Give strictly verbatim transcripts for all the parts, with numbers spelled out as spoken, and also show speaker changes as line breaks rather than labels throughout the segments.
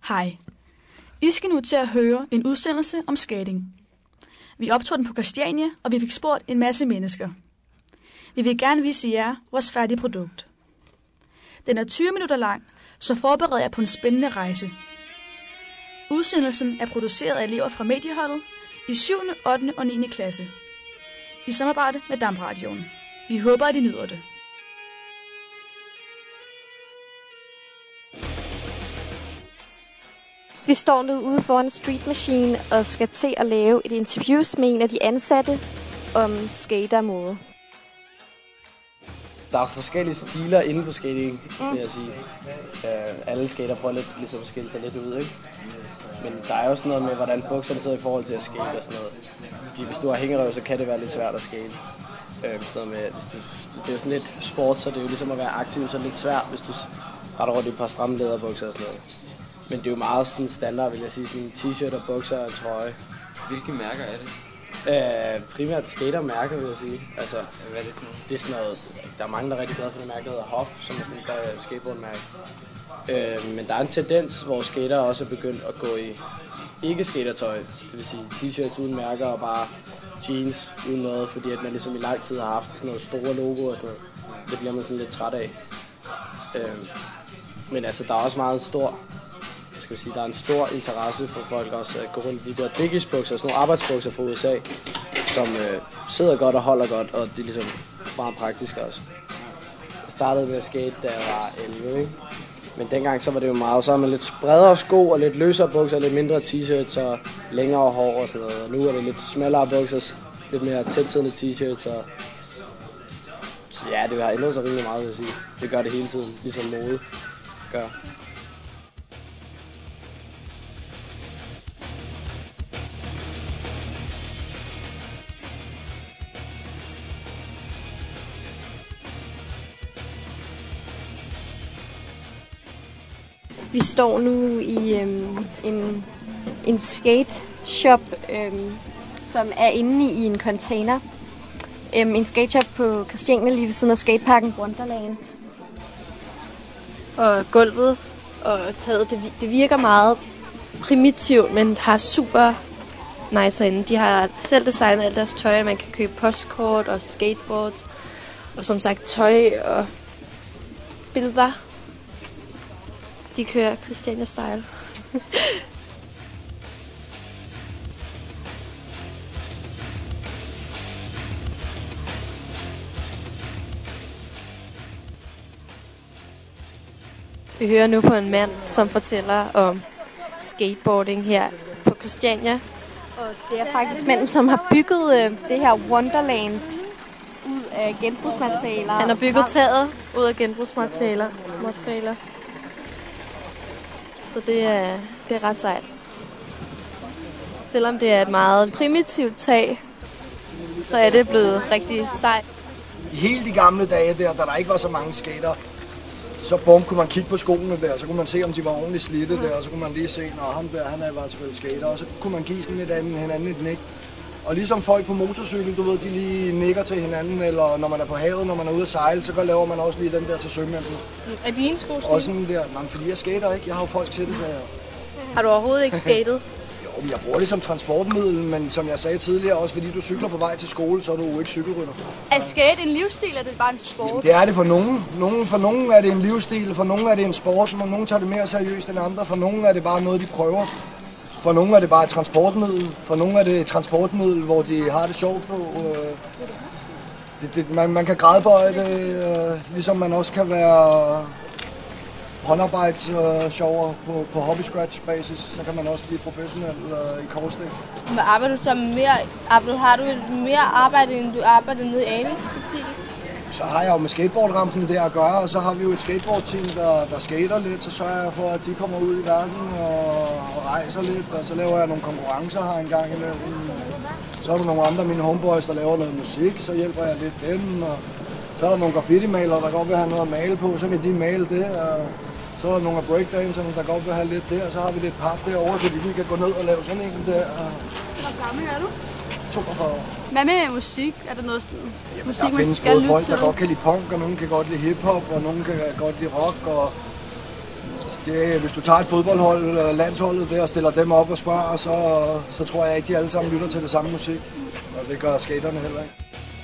Hej. I skal nu til at høre en udsendelse om skating. Vi optog den på Christiania, og vi fik spurgt en masse mennesker. Vi vil gerne vise jer vores færdige produkt. Den er tyve minutter lang, så forbered jer på en spændende rejse. Udsendelsen er produceret af elever fra medieholdet i syvende, ottende og niende klasse. I samarbejde med Damradioen. Vi håber, at I nyder det.
Vi står nu ude foran Street Machine og skal til at lave et interview med en af de ansatte om skatermode.
Der er forskellige stiler inden for skating, vil jeg sige. Uh, alle skater prøver lidt ligesom at skille sig lidt ud, ikke? Men der er jo sådan noget med, hvordan bukserne sidder i forhold til at skate og sådan noget. Fordi hvis du har hængerøv, så kan det være lidt svært at skate. Uh, sådan noget med, hvis du, det er jo sådan lidt sport, så det er jo ligesom at være aktiv, så er det lidt svært, hvis du retter rundt i et par stramme læderbukser og sådan noget. Men det er jo meget sådan standard, vil jeg sige, sådan en t-shirt og bukser og en trøje.
Hvilke mærker er det?
Uh, primært skatermærker, vil jeg sige. Altså,
hvad er det for noget?
Det er sådan noget, der er mange, der er rigtig glade for det mærke, der hedder Hoff, som er sådan et skateboardmærke. Uh, men der er en tendens, hvor skater også er begyndt at gå i ikke-skatertøj. Det vil sige t-shirts uden mærker og bare jeans uden noget, fordi at man ligesom i lang tid har haft sådan noget store logo og sådan noget. Det bliver man sådan lidt træt af. Uh, men altså, der er også meget stor... Skal sige, der er en stor interesse for folk også at gå rundt i de der Dickies-bukser, sådan nogle arbejdsbukser fra U S A, som øh, sidder godt og holder godt, og det er ligesom meget praktisk også. Jeg startede med at skate, da jeg var elleve, ikke? Men dengang så var det jo meget, så har man lidt bredere sko og lidt løsere bukser, lidt mindre t-shirts og længere hår og sådan noget. Og nu er det lidt smallere bukser, lidt mere tætsiddende t-shirts. Og... Så ja, det har ændret sig rimelig meget, vil jeg sige. Det gør det hele tiden, ligesom mode gør.
Vi står nu i øhm, en, en skate shop, øhm, som er inde i en container. Øhm, en skate shop på Christiania, lige ved siden af skateparken Wonderland. Og gulvet og taget, det, det virker meget primitivt, men har super nice herinde. De har selv designet alt deres tøj, man kan købe postkort og skateboards. Og som sagt tøj og billeder. De kører Christiania style. Vi hører nu på en mand, som fortæller om skateboarding her på Christiania. Og det er faktisk manden, som har bygget øh, det her Wonderland ud af genbrugsmaterialer. Han har bygget taget ud af genbrugsmaterialer. Materialer. Så det er, det er ret sejt. Selvom det er et meget primitivt tag, så er det blevet rigtig sejt.
I hele de gamle dage der, da der ikke var så mange skater, så bum, kunne man kigge på skoene der, så kunne man se, om de var ordentligt slidte der, og så kunne man lige se, når ham der, han er var selvfølgelig skater, og så kunne man give sådan et andet, hinanden et nik. Og ligesom folk på motorcykel, du ved, de lige nikker til hinanden, eller når man er på havet, når man er ude at sejle, så laver man også lige den der til sømændene.
Er dine sko sådan?
Og sådan der, nej, fordi jeg skater ikke, jeg har jo folk til det, så jeg...
Har du overhovedet ikke skatet?
Jo, jeg bruger det som transportmiddel, men som jeg sagde tidligere, også fordi du cykler på vej til skole, så er du jo ikke cykelrytter.
Er skate en livsstil, eller er det bare en sport?
Jamen, det er det for nogen. nogen. For nogen er det en livsstil, for nogen er det en sport, men nogen tager det mere seriøst end andre, for nogen er det bare noget, de prøver. For nogle er det bare et transportmiddel, for nogle er det et transportmiddel, hvor de har det sjovt på. Det, det, man, man kan gradbøje det, øh, ligesom man også kan være håndarbejdsjovere på, på hobby-scratch-basis, så kan man også blive professionel øh, i korsting.
Men arbejder du så mere, arbejder, har du mere arbejde, end du arbejder nede i Anings butik?
Så har jeg jo med skateboardrampen der at gøre, og så har vi jo et skateboardteam, der, der skater lidt, så sørger jeg for, at de kommer ud i verden og, og rejser lidt, og så laver jeg nogle konkurrencer her en gang imellem. Så er der nogle andre af mine homeboys, der laver noget musik, så hjælper jeg lidt dem, og så er der nogle graffiti-malere, der godt vil have noget at male på, så kan de male det, og så er der nogle af breakdancerne, der godt vil have lidt der, og så har vi lidt pap derovre, så de kan gå ned og lave sådan en der.
Hvor gammel er du?
toogfyrre år.
Hvad med musik? Er der noget sådan,
Jamen,
musik,
der findes
skal
både
lytte
folk,
til?
der godt kan lide punk, og nogen kan godt lide hiphop, og nogen kan godt lide rock, og Det, hvis du tager et fodboldhold, landsholdet der, og stiller dem op og spørger, så, så tror jeg ikke, de alle sammen lytter til det samme musik. Og det gør skaterne heller ikke.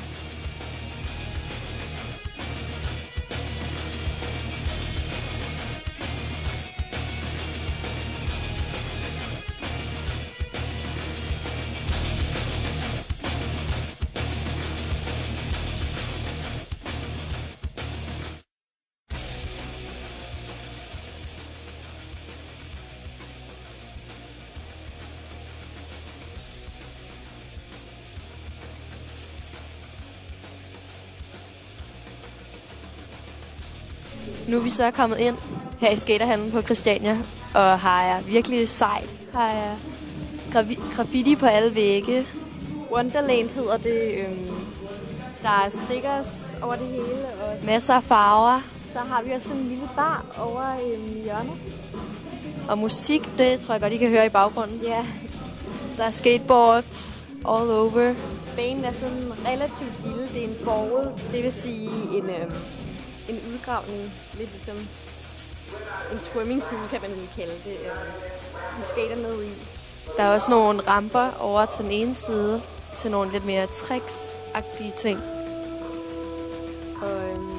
Nu er vi så kommet ind her i skaterhallen på Christiania, og har jeg virkelig sejt. Har jeg gravi- graffiti på alle vægge. Wonderland hedder det. Øhm, der er stickers over det hele. Og masser af farver. Så har vi også sådan en lille bar over øhm, hjørnet. Og musik, det tror jeg godt, I kan høre i baggrunden. Ja. Der er skateboards all over. Banen er sådan relativt lille. Det er en bowl, det vil sige en... Øhm, en udgravning, lidt ligesom en swimmingpool, kan man lige kalde det. De skater ned i. Der er også nogle ramper over til den ene side, til nogle lidt mere tricks-agtige ting. Og, øhm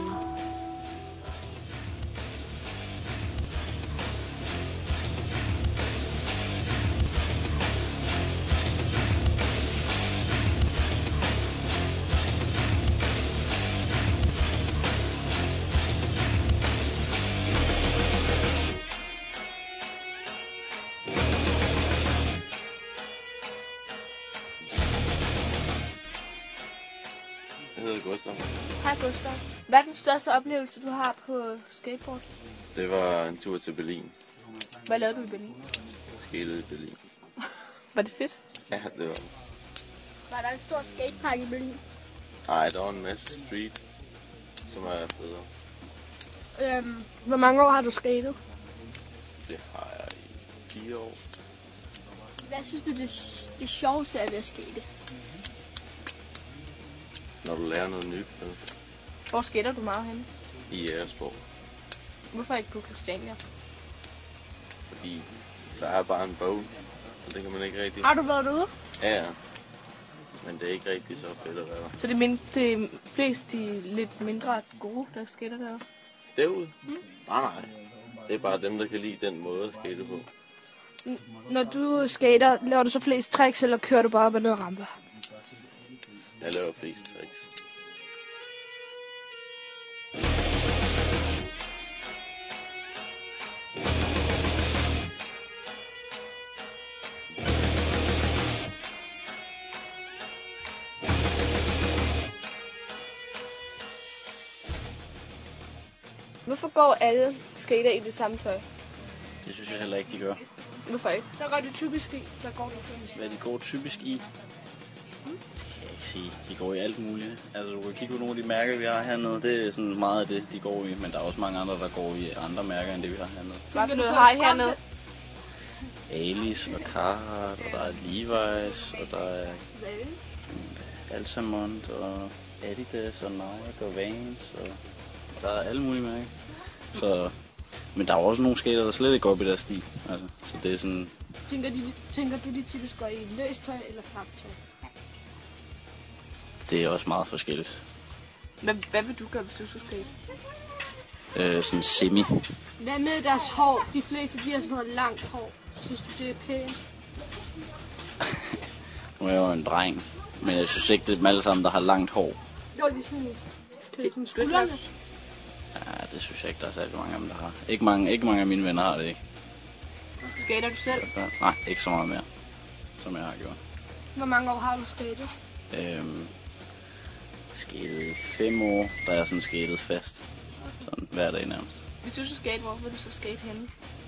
Jeg hedder Gustav.
Hej Gustav. Hvad er den største oplevelse, du har på skateboard?
Det var en tur til Berlin.
Hvad lavede du i Berlin?
Skatede i Berlin.
Var det fedt?
Ja, det var.
Var der en stor skatepark i Berlin?
Nej, der var en masse street, som er federe.
Øhm, hvor mange år har du skatet?
Det har jeg i fire år.
Hvad synes du, det, det sjoveste er ved at skate?
Når du lærer noget nyt.
Hvor skater du meget henne?
I Jægersborg.
Hvorfor ikke på Christiania?
Fordi der er bare en bog, og det kan man ikke rigtig...
Har du været derude?
Ja, ja. Men det er ikke rigtig så fedt at være der.
Så det er, min, det er flest de lidt mindre gode, der skater derude?
Derude? Mm. Nej, nej. Det er bare dem, der kan lide den måde at skate på.
Når du skater, laver du så flest tricks, eller kører du bare op og ned ramper?
Jeg laver flest tricks.
Hvorfor går alle skater i det samme tøj?
Det synes jeg heller ikke, de gør.
Hvorfor ikke? Der går det typisk i. Der går det typisk.
Hvad de går typisk i? Det kan jeg ikke sige. De går i alt muligt. Altså, du kan kigge på nogle af de mærker, vi har hernede. Det er sådan meget af det, de går i. Men der er også mange andre, der går i andre mærker, end det, vi har hernede.
Hvad for noget har I hernede?
Alice og Carhartt, og der er Levi's, og der er Altamont, og Adidas, og Nike, og Vans, og der er alle mulige mærker. Så, men der er også nogle skater, der slet ikke går op i deres stil. Altså, så det er sådan...
Tænker, de, tænker du, de typisk går i løst tøj eller stramt tøj?
Det er også meget forskelligt.
Hvad, hvad vil du gøre, hvis du skulle skate?
Øh, sådan semi.
Hvad med deres hår? De fleste de har sådan noget langt hår. Synes du, det er pænt?
Nu er jeg jo en dreng, men jeg synes ikke, det er dem alle sammen, der har langt hår.
Jo, ligesom det som skuldrene.
Ja, det synes jeg ikke, der er særlig mange af dem, der har. Ikke mange, ikke mange af mine venner har det ikke.
Skater du selv?
Nej, ikke så meget mere, som jeg har gjort.
Hvor mange år har du skatet?
Øhm, skatet fem år, der er jeg sådan skatet fast. Sådan hver dag nærmest.
Hvis du skal skate, hvor vil du så skate henne?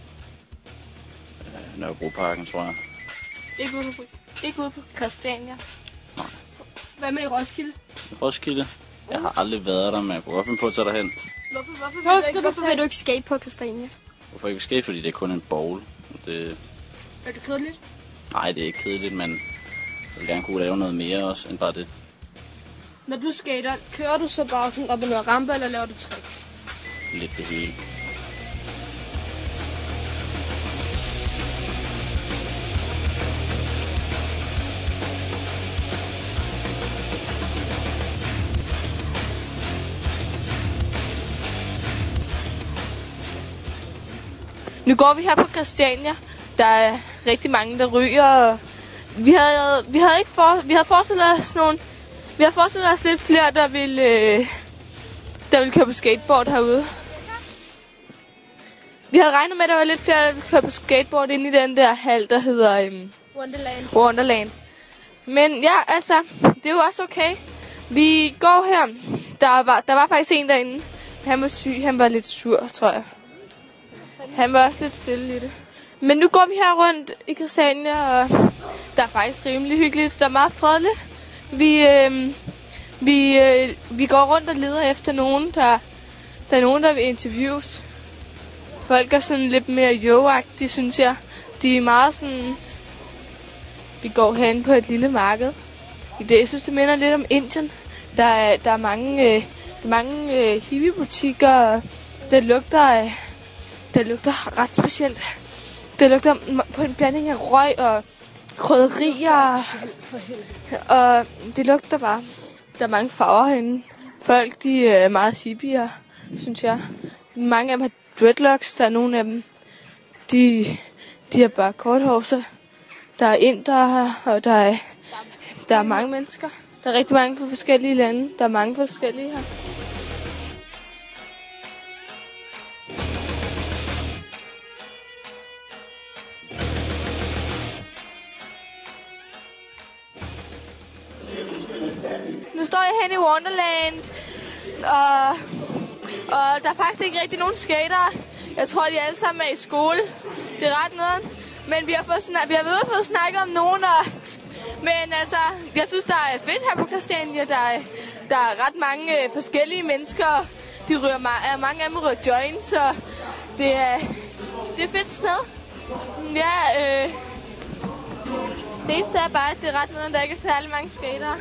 Øh, Nørrebroparken, tror jeg.
Ikke ude på, ikke ude på Christiania?
Nej.
Hvad med i Roskilde?
Roskilde? Jeg har aldrig været der, men jeg kunne godt finde på at tage derhen.
Hvorfor, hvorfor, vil, du ikke, hvorfor vil du ikke skate på Christiania?
Hvorfor ikke skate? Fordi det er kun en bowl. Det...
Er det kedeligt?
Nej, det er ikke kedeligt, men jeg vil gerne kunne lave noget mere også, end bare det.
Når du skater, kører du så bare sådan op og ned rampe, eller laver du trick?
Lidt det hele.
Nu går vi her på Christiania. Der er rigtig mange, der ryger. Og vi havde, vi havde ikke for, vi havde forestillet os nogle, vi havde forestillet os lidt flere, der ville, øh, der ville køre på skateboard herude. Vi havde regnet med, at der var lidt flere, der ville køre på skateboard inde i den der hal, der hedder øhm,
Wonderland.
Wonderland. Men ja, altså, det er jo også okay. Vi går her. Der var, der var faktisk en derinde. Han var syg. Han var lidt sur, tror jeg. Han var også lidt stille i det. Men nu går vi her rundt i Christiania, og der er faktisk rimelig hyggeligt. Der er meget fredeligt. Vi, øh, vi, øh, vi går rundt og leder efter nogen, der, der er nogen, der vil interviews. Folk er sådan lidt mere yo-agtige, synes jeg. De er meget sådan... Vi går hen på et lille marked. I det, jeg synes, det minder lidt om Indien. Der er, der er mange, øh, der er mange øh, hippiebutikker. Der lugter, øh, der lugter ret specielt. Det lugter på en blanding af røg og krydderier. Og det lugter bare. Der er mange farver herinde. Folk, de er meget hippier, synes jeg. Mange af dem har dreadlocks. Der er nogle af dem, de, de har bare korthårser. Der er indere, og der er, der er mange mennesker. Der er rigtig mange fra forskellige lande. Der er mange forskellige her. Nu står jeg hen i Wonderland, og, og der er faktisk ikke rigtig nogen skatere. Jeg tror, de alle sammen er i skole. Det er ret nederen. Men vi har, fået snak- vi har ved at få snakket om nogen, og, men altså, jeg synes, der er fedt her på Christiania. Der er, der er ret mange øh, forskellige mennesker. De ryger ma- mange af dem ryger joints, og det er, det er fedt sted. Ja, øh, det eneste er bare, at det er ret nederen, der ikke er særlig mange skatere.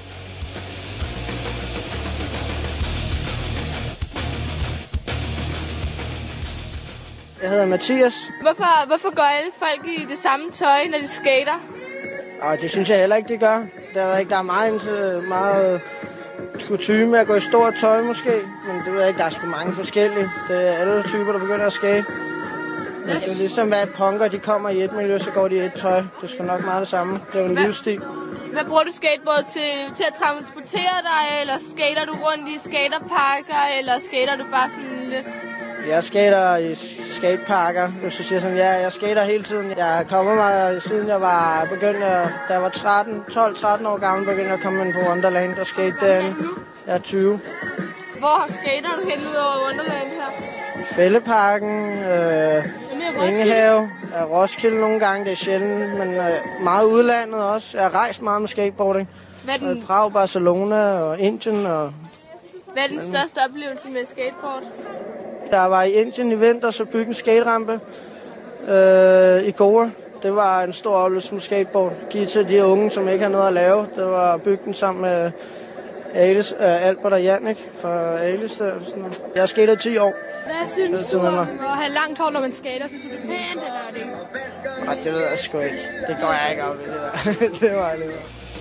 Jeg hedder Mathias.
Hvorfor, hvorfor går alle folk i det samme tøj, når de skater?
Og det synes jeg heller ikke, de gør. Der er, ikke, der er meget, meget kutyme med at gå i stort tøj måske. Men det ved jeg ikke, der er sgu mange forskellige. Det er alle typer, der begynder at skate. Men det er ligesom, hvad punker, de kommer i et miljø, så går de i et tøj. Det er sgu nok meget det samme. Det er jo en livsstil.
Hvad bruger du skateboard til? Til at transportere dig, eller skater du rundt i skaterparker, eller skater du bare sådan lidt?
Jeg skater i skateparker, hvis du siger sådan, ja, jeg skater hele tiden. Jeg er kommet mig, siden jeg var begyndt, at, da jeg var tretten, tolv tretten år gammel, begyndte jeg at komme ind på Wonderland og skate derinde. Jeg er tyve.
Hvor skater du hen ud over Wonderland her?
Fælleparken, øh, Ingehave, er Roskilde nogle gange, det er sjældent, men øh, meget udlandet også. Jeg har rejst meget med skateboarding.
Hvad den...
Prag, Barcelona og Indien. Og,
Hvad er den største oplevelse med skateboard?
Der var i Indien i vinter, så bygge en skaterampe øh, i Goa. Det var en stor oplevelse med skateboard. Giv til de unge, som ikke har noget at lave. Det var bygget sammen med Alice, øh, Albert og Jannik fra Alice. Der, sådan noget. Jeg skater i ti år.
Hvad synes du om at have langt hår, når man skater? Synes du, det er pænt, eller er det ikke?
Og det ved jeg sgu ikke. Det går jeg ikke op i, det der. Det var jeg lidt.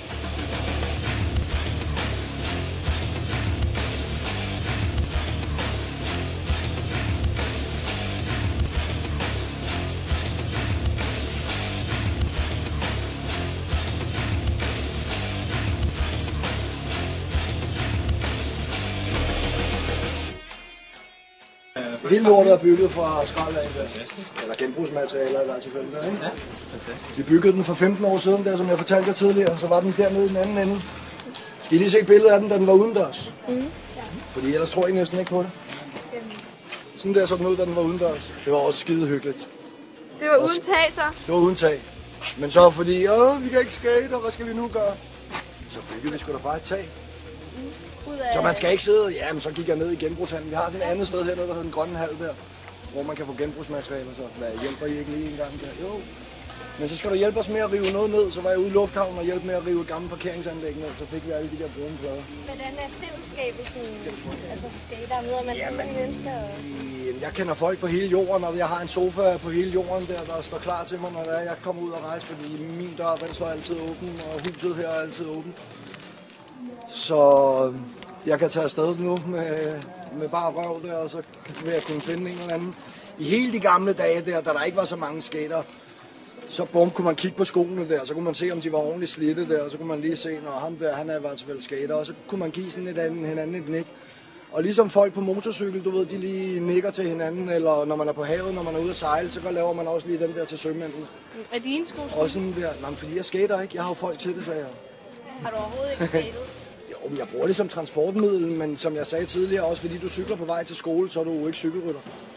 Hele lortet er bygget fra skrald af, eller genbrugsmaterialer eller tilfælde der, ikke? Ja, fantastisk. Vi byggede den for femten år siden, der som jeg fortalte jer tidligere, så var den dernede i den anden ende. Skal I lige se et billede af den, da den var udendørs? Mm. Fordi ellers tror jeg næsten ikke på det. Sådan der så den ud, da den var udendørs. Det var også skide hyggeligt.
Det var uden tag, så?
Det var uden tag. Men så fordi, åh, vi kan ikke skate, og hvad skal vi nu gøre? Så byggede vi sgu da bare et tag. Så man skal ikke sidde, ja, men så gik jeg ned i genbrugshallen. Vi har sådan et andet sted her, der hedder den grønne hal der, hvor man kan få genbrugsmaterialer, så hvad hjælper I ikke lige en gang der? Jo. Men så skal du hjælpe os med at rive noget ned, så var jeg ude i lufthavnen og hjælpe med at rive et gammelt parkeringsanlæg ned, så fik vi alle de der brune plader.
Hvordan er fællesskabet sådan, altså skater, møder man sådan nogle mennesker? Og...
Jeg kender folk på hele jorden, og jeg har en sofa på hele jorden der, der står klar til mig, når jeg kommer ud og rejse, fordi min dør, den står altid åben, og huset her er altid åbent. Så jeg kan tage afsted nu med, med bare røv der, og så vil jeg kunne finde en eller anden. i hele de gamle dage der, da der ikke var så mange skater, så bum, kunne man kigge på skoene der, så kunne man se, om de var ordentligt slidte der, og så kunne man lige se, når ham der, han er i hvert fald skater, og så kunne man give sådan et andet, hinanden et nik. Og ligesom folk på motorcykel, du ved, de lige nikker til hinanden, eller når man er på havet, når man er ude at sejle, så laver man også lige dem der til sømændene.
Er dine sko?
Og sådan der, nej, fordi jeg skater ikke, jeg har jo folk til det, sagde jeg.
Har du overhovedet ikke skatet?
Jo, men jeg bruger det som transportmiddel, men som jeg sagde tidligere, også fordi du cykler på vej til skole, så er du jo ikke cykelrytter.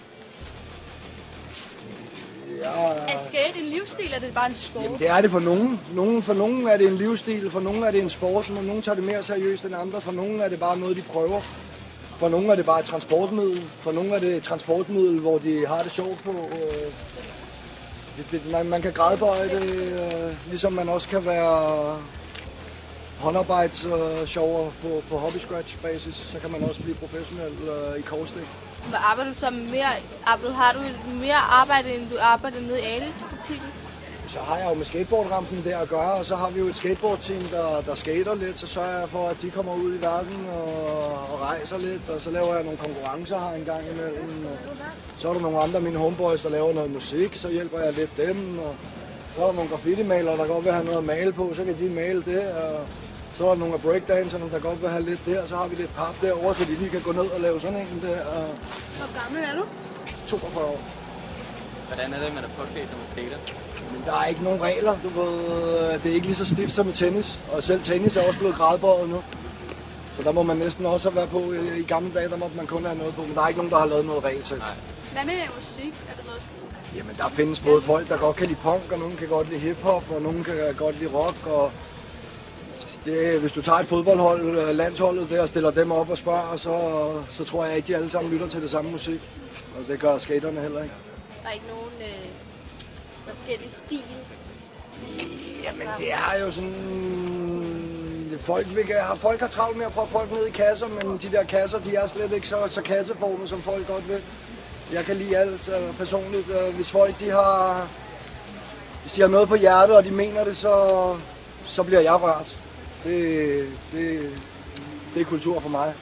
Ja. Er skate en livsstil, eller er det bare en sport?
Jamen, det er det for nogen. nogen. For nogen er det en livsstil, for nogen er det en sport, men nogen tager det mere seriøst end andre. For nogen er det bare noget, de prøver. For nogen er det bare et transportmiddel. For nogen er det et transportmiddel, hvor de har det sjovt på. Det, det, man, man kan gradbøje det, ligesom man også kan være håndarbejdsjovere på, på hobby-scratch-basis. Så kan man også blive professionel uh, i korslæg.
Hvad arbejder du så mere? Har du mere arbejde, end du arbejder nede i Alice-butikken?
Så har jeg jo med skateboardrampen der at gøre, og så har vi jo et skateboardteam, der, der skater lidt. Så sørger jeg for, at de kommer ud i verden og, og rejser lidt, og så laver jeg nogle konkurrencer her en gang imellem. Og så er der nogle andre af mine homeboys, der laver noget musik, så hjælper jeg lidt dem. Og så er der nogle graffiti-malere, der godt vil have noget at male på, så kan de male det. Og så er der nogle af breakdancerne, der godt vil have lidt der, så har vi lidt pap derovre, så de lige kan gå ned og lave sådan en der. Og
hvor gammel er du?
toogfyrre år.
Hvordan er det, man er påklædt, når man skater?
Men der er ikke nogen regler, du ved. Det er ikke lige så stift som i tennis, og selv tennis er også blevet gradbøjet nu. Så der må man næsten også have været på. I gamle dage, der må man kun have noget på, men der er ikke nogen, der har lavet noget regelsæt.
Hvad med musik? Er der noget spil?
Jamen, der findes både folk, der godt kan lide punk, og nogen kan godt lide hiphop, og nogen kan godt lide rock, og det, hvis du tager et fodboldhold, landsholdet der, og stiller dem op og spørger, så, så tror jeg ikke, de alle sammen lytter til det samme musik. Og det gør skaterne heller ikke.
Der er ikke nogen øh, forskellige stil?
Jamen, det er jo sådan... Folk, vil, folk har travlt med at prøve folk ned i kasser, men de der kasser, de er slet ikke så, så kasseformet, som folk godt vil. Jeg kan lide alt personligt. Hvis folk, de har... Hvis de har noget på hjertet, og de mener det, så, så bliver jeg rørt. Det, det, det er kultur for mig.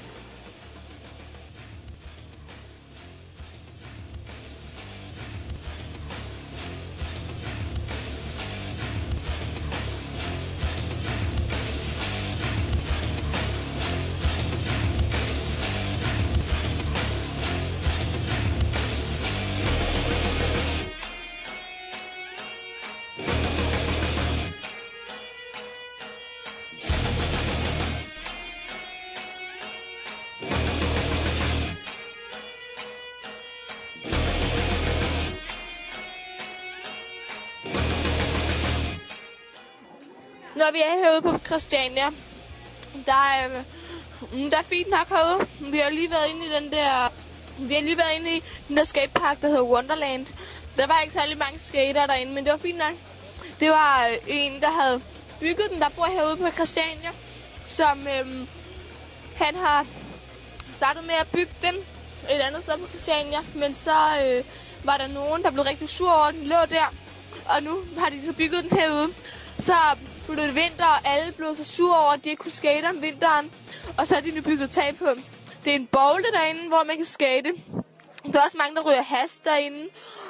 Når vi er herude på Christiania, der er, der er fint nok herude. Vi har lige været inde i den der, vi har lige været inde i den der skatepark, der hedder Wonderland. Der var ikke særlig mange skater derinde, men det var fint nok. Det var en, der havde bygget den, der bor herude på Christiania, som øhm, han har startet med at bygge den et andet sted på Christiania, men så øh, var der nogen, der blev rigtig sur over, den lå der, og nu har de så bygget den herude. Så blev det vinter, og alle blev så sure over, at de ikke kunne skate om vinteren. Og så har de nu bygget tag på. Det er en boulder derinde, hvor man kan skate. Der er også mange, der ryger has derinde.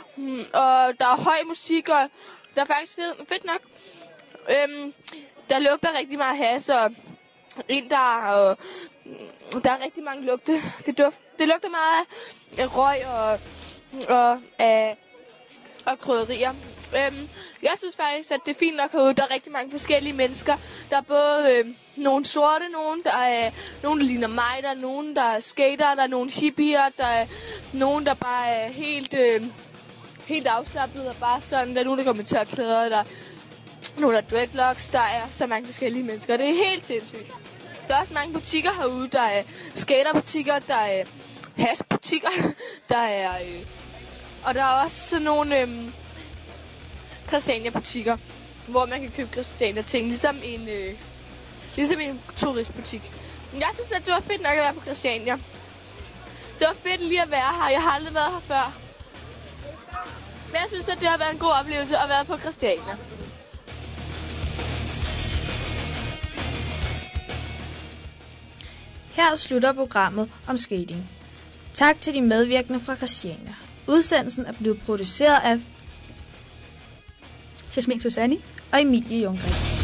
Og der er høj musik, og der er faktisk fedt, fedt nok. Øhm, der lugter rigtig meget has, og ind der, og der er rigtig mange lugte. Det, duft, det lugter meget af røg og, og, af, og krydderier. Øhm, jeg synes faktisk, at det er fint nok herude. Der er rigtig mange forskellige mennesker. Der er både øh, nogle sorte, nogen der er nogen, der ligner mig, der er nogen, der er skater, der er nogle hippier, der er nogen, der bare er helt, øh, helt afslappet og bare sådan. Der er nogen, der går med tørklæder, der er nogle, der er dreadlocks, der er så mange forskellige mennesker. Det er helt sindssygt. Der er også mange butikker herude. Der er skaterbutikker, der er hasbutikker, der er... Øh, og der er også sådan nogle... Øh, Christiania-butikker, hvor man kan købe Christiania-ting, ligesom en, øh, ligesom en turistbutik. Men jeg synes, at det var fedt nok at være på Christiania. Det var fedt lige at være her. Jeg har aldrig været her før. Men jeg synes, at det har været en god oplevelse at være på Christiania.
Her slutter programmet om skating. Tak til de medvirkende fra Christiania. Udsendelsen er blevet produceret af
Jasmin Susani
og Emilie Jungren.